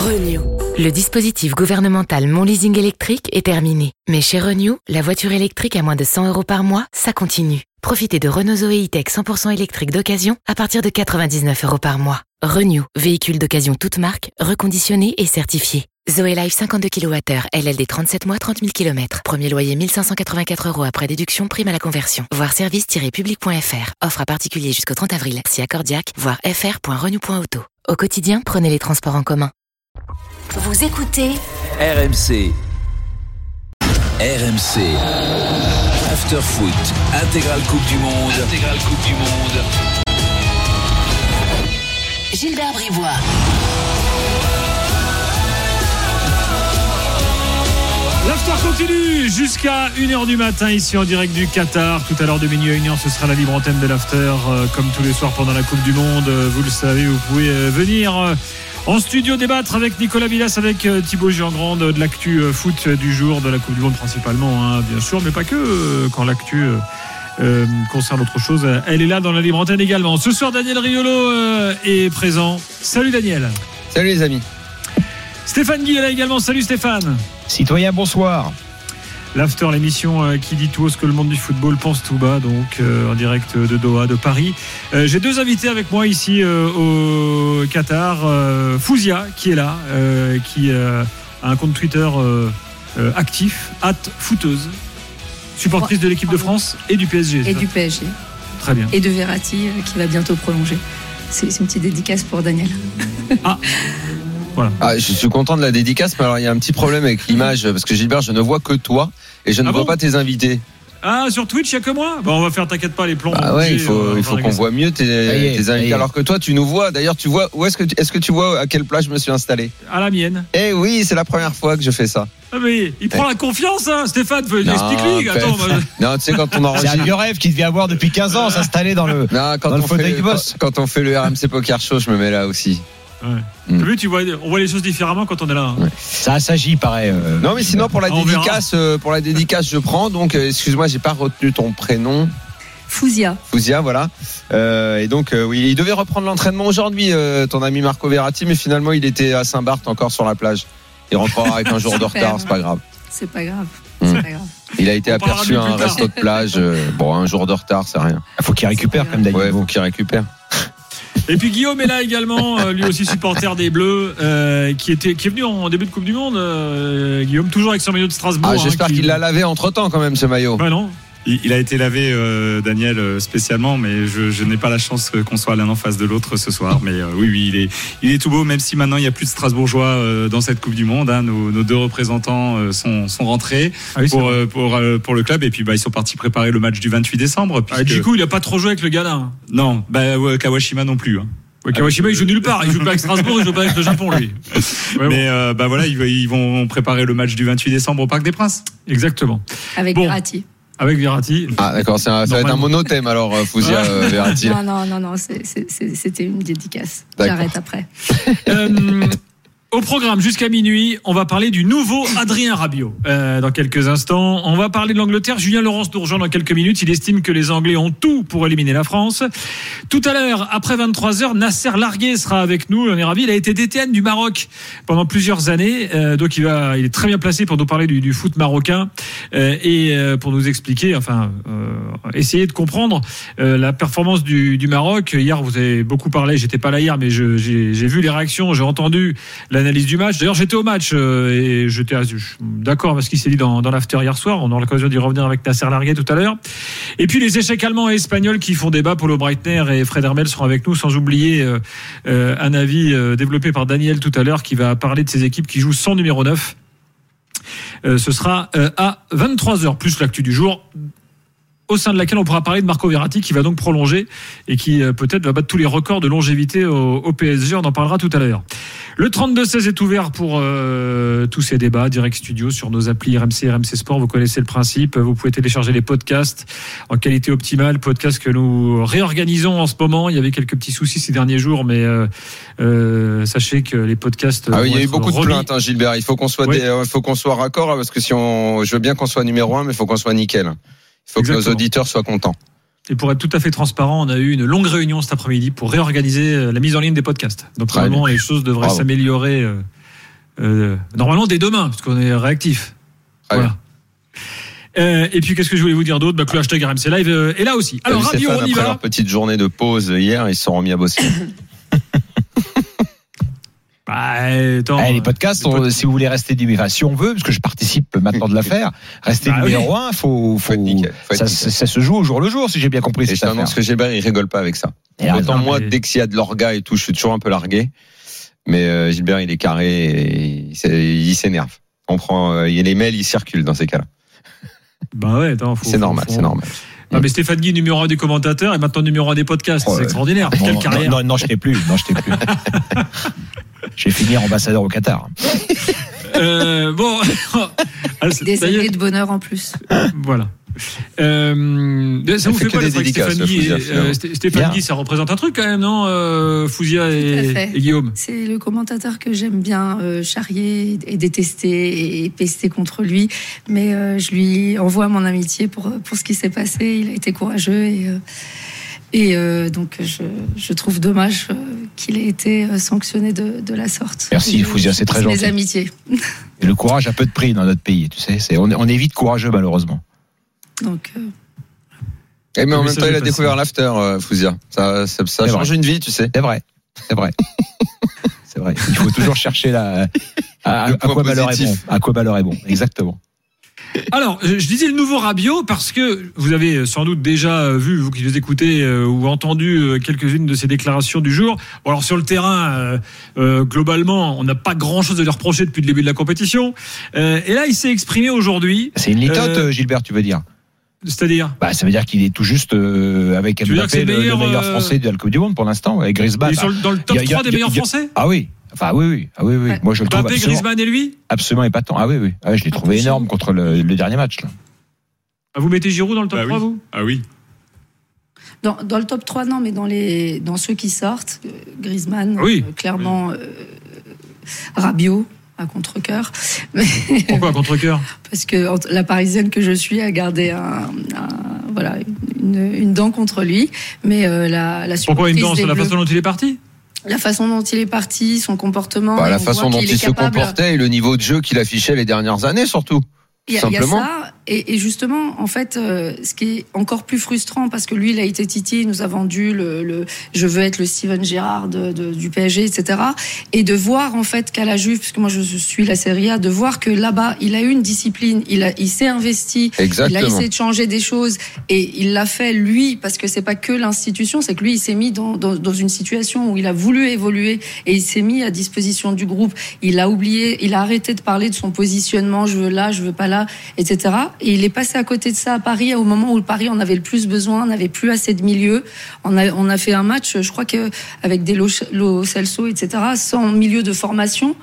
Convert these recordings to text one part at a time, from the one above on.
Renew. Le dispositif gouvernemental Mon Leasing électrique est terminé. Mais chez Renew, la voiture électrique à moins de 100 € par mois, ça continue. Profitez de Renault Zoe E-Tech 100% électrique d'occasion à partir de 99 € par mois. Renew, véhicule d'occasion toute marque, reconditionné et certifié. Zoe Life 52 kWh, LLD 37 mois, 30 000 km. Premier loyer 1584 € après déduction, prime à la conversion. Voir service-public.fr. Offre à particulier jusqu'au 30 avril. Si accordiaque, voir fr.renew.auto. Au quotidien, prenez les transports en commun. Vous écoutez RMC. After Foot. Intégrale Coupe du Monde. Gilbert Bribois. L'after continue jusqu'à 1h du matin ici en direct du Qatar. Tout à l'heure de minuit à 1h, ce sera la libre antenne de l'after comme tous les soirs pendant la Coupe du Monde. Vous le savez, vous pouvez venir en studio débattre avec Nicolas Villas, avec Thibaut Giangrande de l'actu foot du jour, de la Coupe du Monde principalement, bien sûr, mais pas que quand l'actu concerne autre chose. Elle est là dans la libre antenne également. Ce soir, Daniel Riolo est présent. Salut Daniel. Salut les amis. Stéphane Guy est là également. Salut Stéphane. Citoyen, bonsoir. L'after, l'émission qui dit tout haut ce que le monde du football pense tout bas, donc en direct de Doha, de Paris. J'ai deux invités avec moi ici au Qatar. Fouzia qui est là, qui a un compte Twitter actif, @footeuse, supportrice de l'équipe de France et du PSG. Et du PSG. Très bien. Et de Verratti qui va bientôt prolonger. C'est une petite dédicace pour Daniel. Ah. Voilà. Je suis content de la dédicace, mais alors il y a un petit problème avec l'image, parce que Gilbert, je ne vois que toi et je ne vois pas tes invités. Ah, sur Twitch, il n'y a que moi. Bon, on va faire, t'inquiète pas, les plans. Ouais, il faut qu'on voit mieux tes invités. Alors que toi, tu nous vois. D'ailleurs, tu vois, est-ce que tu vois à quelle plage je me suis installé? À la mienne. Eh oui, c'est la première fois que je fais ça. Ah, mais il prend la confiance, hein, Stéphane. Explique-lui. Attends, non, tu sais, quand on enregistre. C'est un vieux rêve qu'il devait avoir depuis 15 ans, s'installer dans le fauteuil du boss. Quand on fait le RMC Poker Show, je me mets là aussi. Ouais. T'as vu, on voit les choses différemment quand on est là. Hein. Ouais. Ça s'agit, pareil. Non, mais sinon pour la dédicace, je prends. Donc, excuse-moi, j'ai pas retenu ton prénom. Fouzia, voilà. Et donc, oui, il devait reprendre l'entraînement aujourd'hui, ton ami Marco Verratti, mais finalement, il était à Saint-Barth encore sur la plage. Il rentrera avec un jour de retard, c'est pas grave. C'est pas grave. Il a été aperçu à un resto de plage. Un jour de retard, c'est rien. Il faut qu'il récupère, comme d'ailleurs. Ouais, faut qu'il récupère. Et puis Guillaume est là également, lui aussi supporter des Bleus, qui est venu en début de Coupe du Monde. Guillaume, toujours avec son maillot de Strasbourg. J'espère qu'il l'a lavé entre-temps quand même, ce maillot. Bah non. Il a été lavé, Daniel, spécialement, mais je n'ai pas la chance qu'on soit l'un en face de l'autre ce soir. Mais oui, il est tout beau, même si maintenant il n'y a plus de Strasbourgeois dans cette Coupe du Monde. Hein. Nos deux représentants sont rentrés pour le club, et puis ils sont partis préparer le match du 28 décembre. Du coup, il n'a pas trop joué avec le Ghana. Non, Kawashima non plus. Hein. Kawashima, il joue nulle part. Il joue pas avec Strasbourg, il joue pas avec le Japon, lui. Ouais, mais voilà, ils vont préparer le match du 28 décembre au Parc des Princes. Exactement. Avec Verratti. Avec Verratti. Ah d'accord, ça va être un monothème alors, Fouzia, Verratti. Non, c'était une dédicace. D'accord. J'arrête après. Au programme, jusqu'à minuit, on va parler du nouveau Adrien Rabiot. Dans quelques instants, on va parler de l'Angleterre. Julien Laurence nous rejoint dans quelques minutes. Il estime que les Anglais ont tout pour éliminer la France. Tout à l'heure, après 23h, Nasser Largué sera avec nous. On est ravis. Il a été DTN du Maroc pendant plusieurs années. Donc il est très bien placé pour nous parler du foot marocain et pour nous expliquer, essayer de comprendre la performance du Maroc. Hier, vous avez beaucoup parlé. J'étais pas là hier, mais j'ai vu les réactions. J'ai entendu l'analyse du match. D'ailleurs, j'étais au match et j'étais d'accord avec ce qui s'est dit dans l'after hier soir. On aura l'occasion d'y revenir avec Nasser Largué tout à l'heure. Et puis les échecs allemands et espagnols qui font débat. Paulo Breitner et Fred Hermel seront avec nous, sans oublier un avis développé par Daniel tout à l'heure qui va parler de ces équipes qui jouent sans numéro 9. Ce sera à 23h, plus l'actu du jour, au sein de laquelle on pourra parler de Marco Verratti qui va donc prolonger et qui peut-être va battre tous les records de longévité au PSG. On en parlera tout à l'heure. Le 32-16 est ouvert pour tous ces débats, direct studio sur nos applis RMC, RMC Sport. Vous connaissez le principe. Vous pouvez télécharger les podcasts en qualité optimale. Podcasts que nous réorganisons en ce moment. Il y avait quelques petits soucis ces derniers jours, mais sachez que les podcasts. Il y a eu beaucoup de plaintes, Gilbert. Il faut qu'on soit, faut qu'on soit raccord, parce que je veux bien qu'on soit numéro 1, mais il faut qu'on soit nickel. Il faut que nos auditeurs soient contents. Et pour être tout à fait transparent, on a eu une longue réunion cet après-midi pour réorganiser la mise en ligne des podcasts. Donc vraiment, les choses devraient s'améliorer Normalement dès demain, parce qu'on est réactif. Voilà. Et puis qu'est-ce que je voulais vous dire d'autre? Que le hashtag RMC Live est là aussi. Alors Rabiot, on y va. Après leur petite journée de pause hier, ils se sont remis à bosser. Les podcasts, si vous voulez rester si on veut, parce que je participe maintenant de l'affaire, rester numéro 1, ça se joue au jour le jour, si j'ai bien compris. Et je t'annonce que Gilbert, il rigole pas avec ça. Autant moi, dès qu'il y a de l'orga et tout, je suis toujours un peu largué. Mais Gilbert, il est carré et il s'énerve. Les mails, ils circulent dans ces cas-là. C'est normal. Mais Stéphane Guy, numéro 1 des commentateurs, et maintenant numéro 1 des podcasts. C'est extraordinaire. Quelle carrière. Non, je t'ai plus. Je vais finir ambassadeur au Qatar. Des années de bonheur en plus. Voilà. Ça vous fait quoi d'être avec Stéphane Guy, ça représente un truc quand même, non, Fouzia et Guillaume? C'est le commentateur que j'aime bien charrier et détester et pester contre lui, mais je lui envoie mon amitié pour ce qui s'est passé. Il a été courageux et donc je trouve dommage qu'il ait été sanctionné de la sorte. Merci Fouzia, c'est très gentil. Mes amitiés. Et le courage a peu de prix dans notre pays, tu sais. On est vite courageux malheureusement. Donc. Mais en même temps, il a découvert l'after, Fouzia. Ça change une vie, tu sais. C'est vrai. C'est vrai. Il faut toujours chercher à quoi malheur est bon. À quoi malheur est bon. Exactement. Alors, je disais le nouveau Rabiot parce que vous avez sans doute déjà vu, vous qui nous écoutez, ou entendu quelques-unes de ses déclarations du jour. Bon, alors sur le terrain, globalement, on n'a pas grand-chose à lui reprocher depuis le début de la compétition. Et là, il s'est exprimé aujourd'hui. C'est une litote, Gilbert, tu veux dire? C'est-à-dire ça veut dire qu'il est tout juste avec Mbappé le meilleur français de la Coupe du Monde pour l'instant, avec Griezmann. Il est dans le top 3 des meilleurs français. Ah oui. Enfin, oui. Ouais. Moi, je le trouve Mbappé, Griezmann et lui absolument épatant. Ah oui. Je l'ai trouvé énorme contre le dernier match, là. Vous mettez Giroud dans le top 3, vous? Ah oui. Dans le top 3, non, mais dans ceux qui sortent, Griezmann, clairement, Rabiot, à contre-cœur. Pourquoi à contre-cœur? Parce que la Parisienne que je suis a gardé une dent contre lui. Mais la pourquoi une dent? C'est la façon dont il est parti? La façon dont il est parti, son comportement. La façon dont il se comportait et le niveau de jeu qu'il affichait les dernières années, surtout. Il y a ça, et justement, en fait, ce qui est encore plus frustrant, parce que lui, il a été titillé, il nous a vendu je veux être le Steven Gerrard du PSG, etc. Et de voir, en fait, qu'à la Juve, puisque moi je suis la Serie A, de voir que là-bas, il a eu une discipline, il s'est investi, exactement. Il a essayé de changer des choses, et il l'a fait, lui, parce que c'est pas que l'institution, c'est que lui, il s'est mis dans une situation où il a voulu évoluer, et il s'est mis à disposition du groupe. Il a arrêté de parler de son positionnement, je veux là, je veux pas là, etc. Et il est passé à côté de ça à Paris, au moment où le Paris en avait le plus besoin, on n'avait plus assez de milieu. On a fait un match, je crois qu'avec des Lo Celso, etc., sans milieu de formation.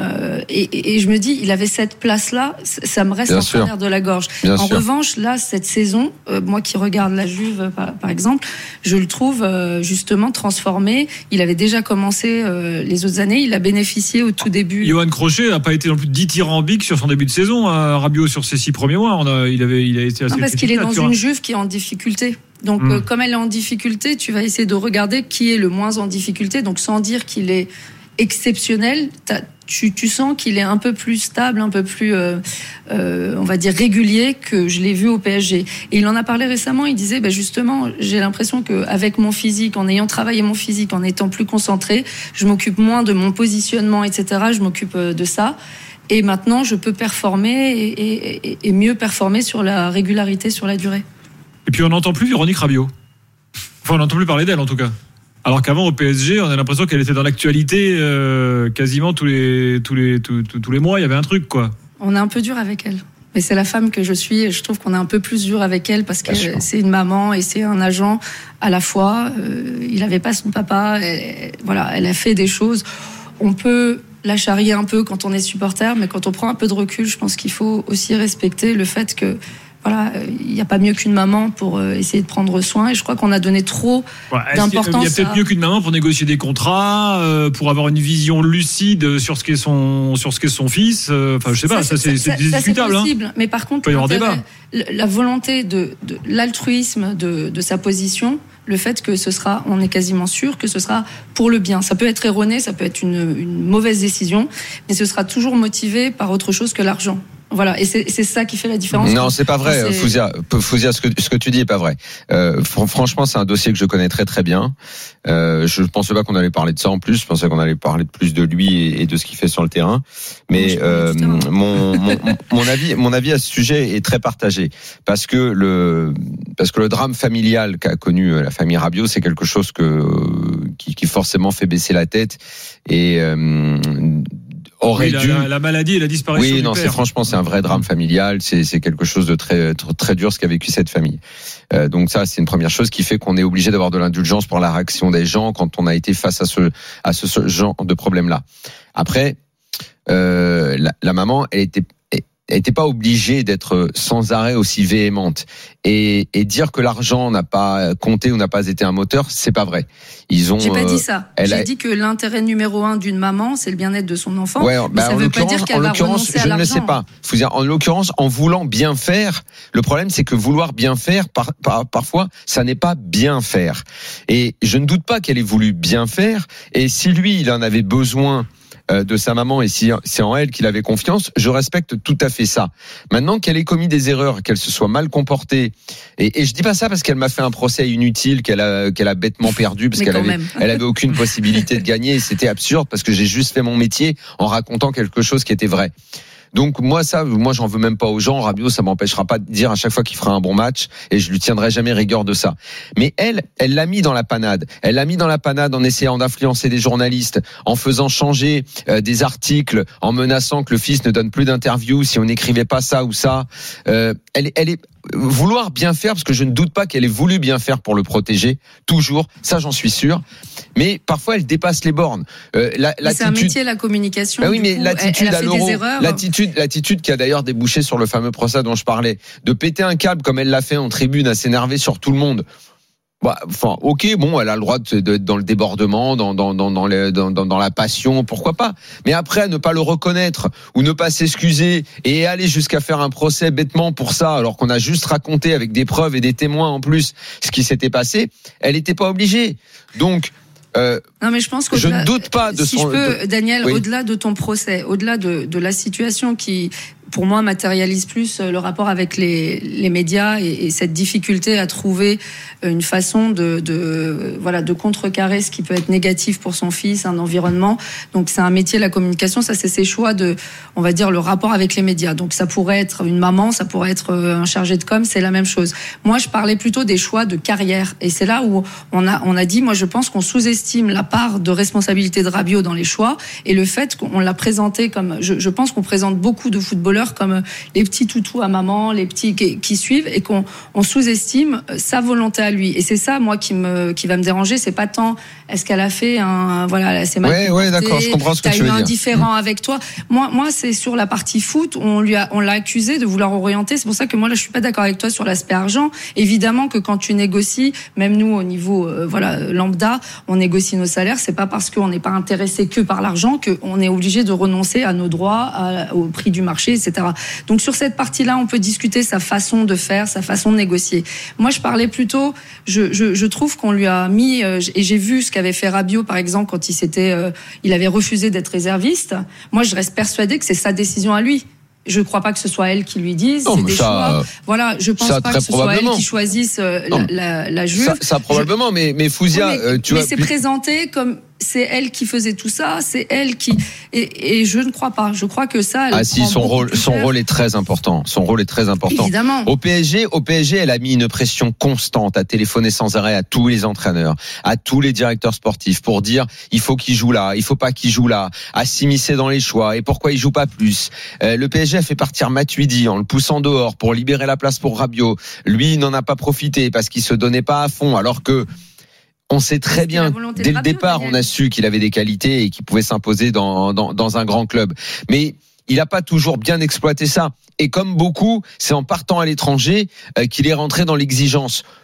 Et je me dis, il avait cette place-là, ça me reste en travers de la gorge. Revanche, là, cette saison, moi qui regarde la Juve, par exemple, je le trouve justement transformé. Il avait déjà commencé les autres années, il a bénéficié au tout début. Johan Crochet n'a pas été non plus dithyrambique sur son début de saison, Rabiot, sur ses 6 premiers mois. Il a été assez... Non, parce qu'il est dans une Juve qui est en difficulté. Donc, comme elle est en difficulté, tu vas essayer de regarder qui est le moins en difficulté. Donc, sans dire qu'il est exceptionnel, tu sens qu'il est un peu plus stable, un peu plus, on va dire, régulier que je l'ai vu au PSG. Et il en a parlé récemment, il disait, justement, j'ai l'impression qu'avec mon physique, en ayant travaillé mon physique, en étant plus concentré, je m'occupe moins de mon positionnement, etc. Je m'occupe de ça. Et maintenant, je peux performer et mieux performer sur la régularité, sur la durée. Et puis, on n'entend plus Véronique Rabiot. Enfin, on n'entend plus parler d'elle, en tout cas. Alors qu'avant, au PSG, on a l'impression qu'elle était dans l'actualité quasiment tous les mois. Il y avait un truc, quoi. On est un peu dur avec elle. Mais c'est la femme que je suis et je trouve qu'on est un peu plus dur avec elle parce que c'est une maman et c'est un agent à la fois. Il n'avait pas son papa. Elle a fait des choses. On peut la charrier un peu quand on est supporter, mais quand on prend un peu de recul, je pense qu'il faut aussi respecter le fait que il n'y a pas mieux qu'une maman pour essayer de prendre soin. Et je crois qu'on a donné trop d'importance. Il y a peut-être mieux qu'une maman pour négocier des contrats, pour avoir une vision lucide sur ce qu'est son fils. Enfin, je sais pas, ça c'est discutable. C'est possible, mais par contre, la volonté de l'altruisme de sa position, le fait que on est quasiment sûr que ce sera pour le bien. Ça peut être erroné, ça peut être une mauvaise décision, mais ce sera toujours motivé par autre chose que l'argent. Voilà, et c'est ça qui fait la différence. Non, c'est pas vrai, Fouzia, ce que tu dis est pas vrai. Franchement, c'est un dossier que je connais très très bien. Je pensais pas qu'on allait parler de ça en plus. Je pensais qu'on allait parler plus de lui et de ce qu'il fait sur le terrain. Mais mon avis à ce sujet est très partagé parce que le drame familial qu'a connu la famille Rabiot, c'est quelque chose qui forcément fait baisser la tête et aurait dû. La maladie et la disparition du père. Franchement, c'est un vrai drame familial. C'est quelque chose de très, très dur ce qu'a vécu cette famille. Donc ça, c'est une première chose qui fait qu'on est obligé d'avoir de l'indulgence pour la réaction des gens quand on a été face à ce genre de problème-là. Après, la maman, elle était pas obligée d'être sans arrêt aussi véhémente et dire que l'argent n'a pas compté ou n'a pas été un moteur, c'est pas vrai. J'ai pas dit ça. J'ai dit que l'intérêt numéro 1 d'une maman, c'est le bien-être de son enfant. Ouais, mais ça veut pas dire qu'elle va renoncer à l'argent. Je ne le sais pas. Faut dire, en l'occurrence, en voulant bien faire, le problème c'est que vouloir bien faire, parfois, ça n'est pas bien faire. Et je ne doute pas qu'elle ait voulu bien faire. Et si lui, il en avait besoin de sa maman et si c'est en elle qu'il avait confiance, je respecte tout à fait ça. Maintenant qu'elle ait commis des erreurs, qu'elle se soit mal comportée, et je dis pas ça parce qu'elle m'a fait un procès inutile, qu'elle a bêtement perdu parce elle avait aucune possibilité de gagner et c'était absurde parce que j'ai juste fait mon métier en racontant quelque chose qui était vrai. Donc moi j'en veux même pas aux gens. Rabiot, ça m'empêchera pas de dire à chaque fois qu'il fera un bon match et je lui tiendrai jamais rigueur de ça. Mais elle l'a mis dans la panade. Elle l'a mis dans la panade en essayant d'influencer des journalistes, en faisant changer des articles, en menaçant que le fils ne donne plus d'interviews si on n'écrivait pas ça ou ça. Elle est vouloir bien faire, parce que je ne doute pas qu'elle ait voulu bien faire pour le protéger, toujours, ça j'en suis sûr. Mais parfois elle dépasse les bornes. C'est un métier, la communication. Oui, mais l'attitude à l'Euro, l'attitude qui a d'ailleurs débouché sur le fameux procès dont je parlais, de péter un câble comme elle l'a fait en tribune, à s'énerver sur tout le monde. Enfin, ok, bon, elle a le droit d'être dans le débordement, dans la passion, pourquoi pas. Mais après, ne pas le reconnaître ou ne pas s'excuser et aller jusqu'à faire un procès bêtement pour ça, alors qu'on a juste raconté avec des preuves et des témoins en plus ce qui s'était passé, elle n'était pas obligée. Donc, non, mais je pense je ne doute pas de si son. Je peux, Daniel, oui. Au-delà de ton procès, au-delà de la situation qui, pour moi, matérialise plus le rapport avec les médias et cette difficulté à trouver une façon de contrecarrer ce qui peut être négatif pour son fils, un environnement. Donc c'est un métier, la communication, ça c'est ses choix on va dire, le rapport avec les médias. Donc ça pourrait être une maman, ça pourrait être un chargé de com, c'est la même chose. Moi, je parlais plutôt des choix de carrière. Et c'est là où on a dit, moi je pense qu'on sous-estime la part de responsabilité de Rabiot dans les choix et le fait qu'on l'a présenté comme, je pense qu'on présente beaucoup de footballeurs comme les petits toutous à maman, les petits qui suivent et qu'on sous-estime sa volonté à lui. Et c'est ça, moi, qui va me déranger. C'est pas tant est-ce qu'elle a fait elle s'est mal comportée. Ouais, d'accord, je comprends ce que tu veux dire. T'as eu un différend avec toi. Moi, c'est sur la partie foot, on l'a accusé de vouloir orienter. C'est pour ça que moi, là, je suis pas d'accord avec toi sur l'aspect argent. Évidemment que quand tu négocies, même nous, au niveau, lambda, on négocie nos salaires. C'est pas parce qu'on n'est pas intéressé que par l'argent qu'on est obligé de renoncer à nos droits, au prix du marché, etc. Donc sur cette partie-là, on peut discuter sa façon de faire, sa façon de négocier. Moi, je parlais plutôt, je trouve qu'on lui a mis, et j'ai vu ce qu'avait fait Rabiot, par exemple, quand il avait refusé d'être réserviste. Moi, je reste persuadée que c'est sa décision à lui. Je ne crois pas que ce soit elle qui lui dise. C'est des choix. Voilà, je pense pas que ce soit elle qui choisisse la juge. Ça probablement, mais Fouzia, mais c'est présenté comme c'est elle qui faisait tout ça, c'est elle qui et je ne crois pas. Je crois que ça. Son rôle est très important. Son rôle est très important. Évidemment. Au PSG, elle a mis une pression constante à téléphoner sans arrêt à tous les entraîneurs, à tous les directeurs sportifs pour dire il faut qu'il joue là, il faut pas qu'il joue là, à s'immiscer dans les choix et pourquoi il joue pas plus. Le PSG a fait partir Matuidi en le poussant dehors pour libérer la place pour Rabiot. Lui, il n'en a pas profité parce qu'il se donnait pas à fond, alors que on sait très bien, dès le départ, on a su qu'il avait des qualités et qu'il pouvait s'imposer dans un grand club. Mais il n'a pas toujours bien exploité ça. Et comme beaucoup, c'est en partant à l'étranger qu'il est rentré dans l'exigence.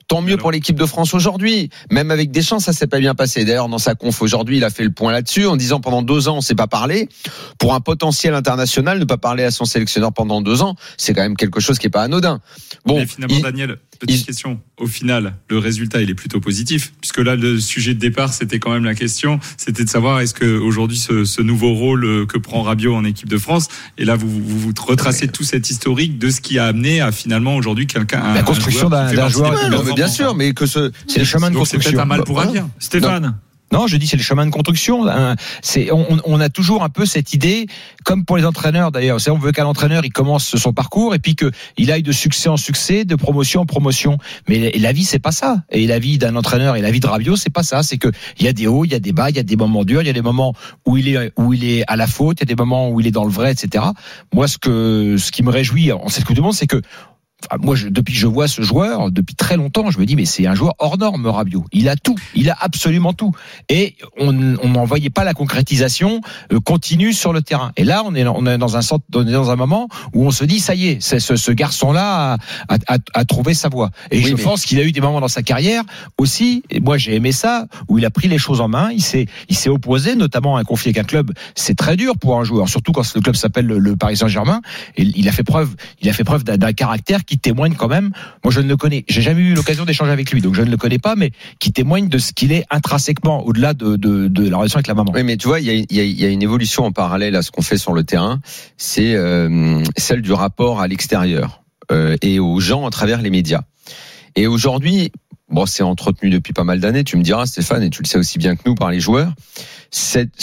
Tant mieux pour l'équipe de France aujourd'hui. Même avec Deschamps, ça s'est pas bien passé. D'ailleurs, dans sa conf aujourd'hui, il a fait le point là-dessus en disant pendant 2 ans, on s'est pas parlé. Pour un potentiel international, ne pas parler à son sélectionneur pendant 2 ans, c'est quand même quelque chose qui est pas anodin. Bon, mais finalement, Daniel, petite question. Au final, le résultat, il est plutôt positif, puisque là, le sujet de départ, c'était quand même la question, c'était de savoir est-ce que aujourd'hui, ce nouveau rôle que prend Rabiot en équipe de France, et là, vous retracez tout cet historique de ce qui a amené à finalement aujourd'hui quelqu'un. La construction d'un joueur. Bien sûr, mais que c'est le chemin de construction. C'est peut-être un mal pour un bien. Stéphane. Non, je dis c'est le chemin de construction. On a toujours un peu cette idée, comme pour les entraîneurs d'ailleurs. On veut qu'un entraîneur il commence son parcours et puis qu'il aille de succès en succès, de promotion en promotion. Mais la vie c'est pas ça. Et la vie d'un entraîneur et la vie de Rabiot c'est pas ça. C'est que il y a des hauts, il y a des bas, il y a des moments durs, il y a des moments où il est à la faute, il y a des moments où il est dans le vrai, etc. Moi, ce qui me réjouit en cette Coupe du Monde, c'est que moi, depuis que je vois ce joueur, depuis très longtemps, je me dis mais c'est un joueur hors norme, Rabiot. Il a tout, il a absolument tout. Et on n'en voyait pas la concrétisation continue sur le terrain. Et là, on est dans un moment où on se dit ça y est, ce garçon-là a trouvé sa voie. Et je pense qu'il a eu des moments dans sa carrière aussi. Et moi, j'ai aimé ça où il a pris les choses en main. Il s'est opposé, notamment à un conflit avec un club. C'est très dur pour un joueur, surtout quand le club s'appelle le Paris Saint-Germain. Et il a fait preuve d'un caractère qui témoigne quand même, moi je ne le connais, j'ai jamais eu l'occasion d'échanger avec lui, donc je ne le connais pas, mais qui témoigne de ce qu'il est intrinsèquement, au-delà de la relation avec la maman. Oui, mais tu vois, il y a une évolution en parallèle à ce qu'on fait sur le terrain, c'est celle du rapport à l'extérieur et aux gens à travers les médias. Et aujourd'hui, bon, c'est entretenu depuis pas mal d'années, tu me diras Stéphane, et tu le sais aussi bien que nous par les joueurs, cette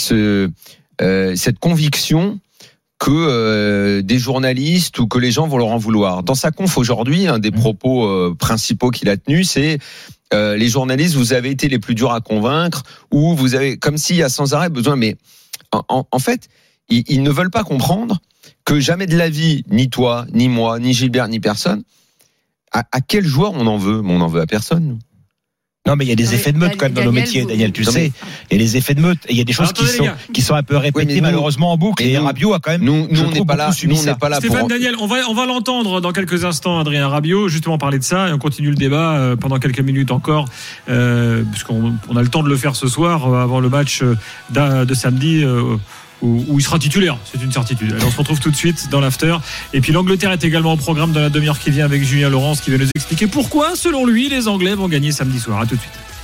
conviction que des journalistes ou que les gens vont leur en vouloir. Dans sa conf aujourd'hui, un des propos principaux qu'il a tenus, c'est les journalistes, vous avez été les plus durs à convaincre, ou vous avez, comme s'il y a sans arrêt besoin, mais en fait, ils ne veulent pas comprendre que jamais de la vie, ni toi, ni moi, ni Gilbert, ni personne, à quel joueur on en veut? Mais on en veut à personne, nous. Non, mais il y a des effets de meute quand même dans nos métiers, Daniel, tu le sais. Il y a des effets de meute et il y a des choses qui sont un peu répétées malheureusement en boucle. Et Rabiot a quand même. Nous, on n'est pas là. Stéphane, Daniel, on va l'entendre dans quelques instants, Adrien Rabiot, justement parler de ça, et on continue le débat pendant quelques minutes encore, puisqu'on a le temps de le faire ce soir avant le match de samedi. Où il sera titulaire, c'est une certitude. Alors on se retrouve tout de suite dans l'after. Et puis l'Angleterre est également au programme dans la demi-heure qui vient avec Julien Laurence qui va nous expliquer pourquoi, selon lui, les Anglais vont gagner samedi soir. À tout de suite.